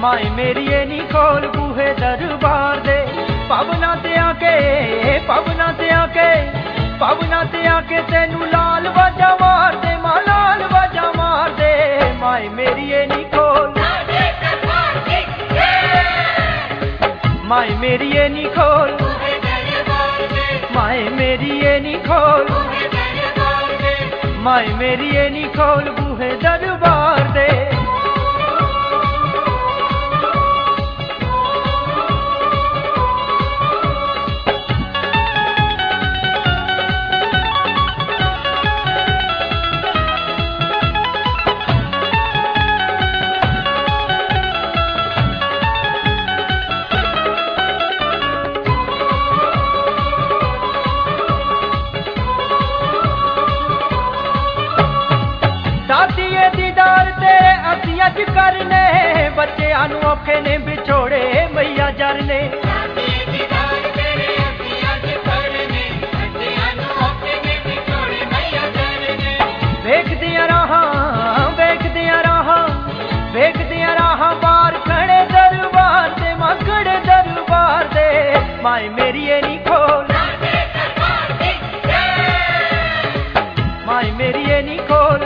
माए मेरी नी खोल बूहे दरबार दे। पवना ते आके पवना ते आके पवना ते आके तेनू लाल बाजा मार दे, मां लाल बाजा मार दे। माए मेरी नी खोल माए मेरी नी खोल माए मेरी नी खोल माए मेरी नी खोल बूहे दरबार दे। अज करने बच्चों नू औखे ने बिछोड़े मैया जरने। वेखदियां राहां वेखदियां राहां वेखदियां राहां बार खड़े दरबार दे, मां खड़े दरबार दे। माए मेरी नी खोल माए मेरी नी खोल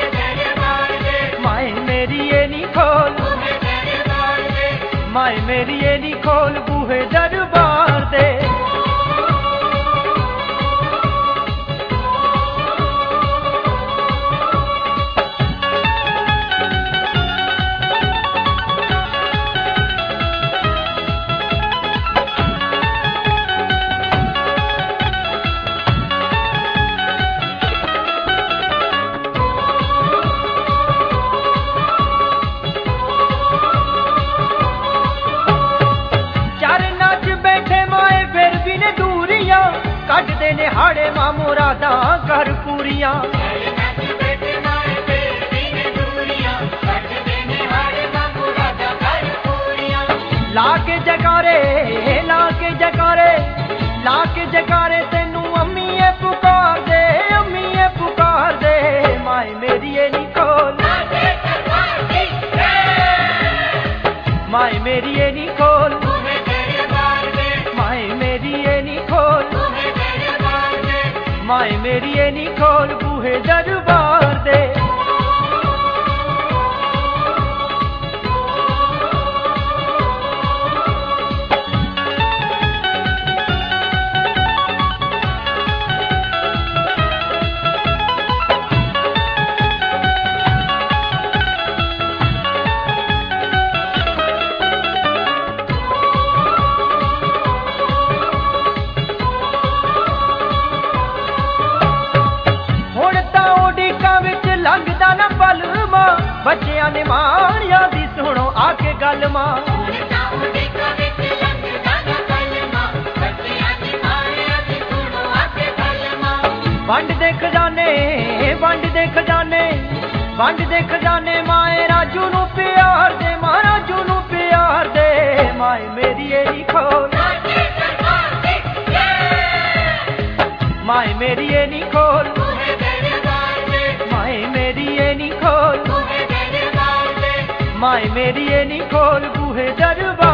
माए मेरी नी खोल माए मेरी नी खोल बूहे दरबार दे। कटदे ने हाड़े मां मुरादा कर पूरियां। लाके जकारे लाके जकारे लाके जकारे तेनू अम्मीए पुकार दे, अम्मीए पुकार दे। माए मेरी नी खोल माए मेरी नी खोल माए मेरी नी खोल माए मेरी नी खोल बूहे दरबार दे। बच्चियां ने मारिया दी सुनो आके गल मां। वंड दे खजाने वंड दे खजाने वंड दे खजाने माए राजू नू प्यार दे, मां राजू नू प्यार दे। माए मेरी नी खोल माए मेरी नी खोल माए मेरी नी खोल माए मेरी नी खोल बूहे दरबार।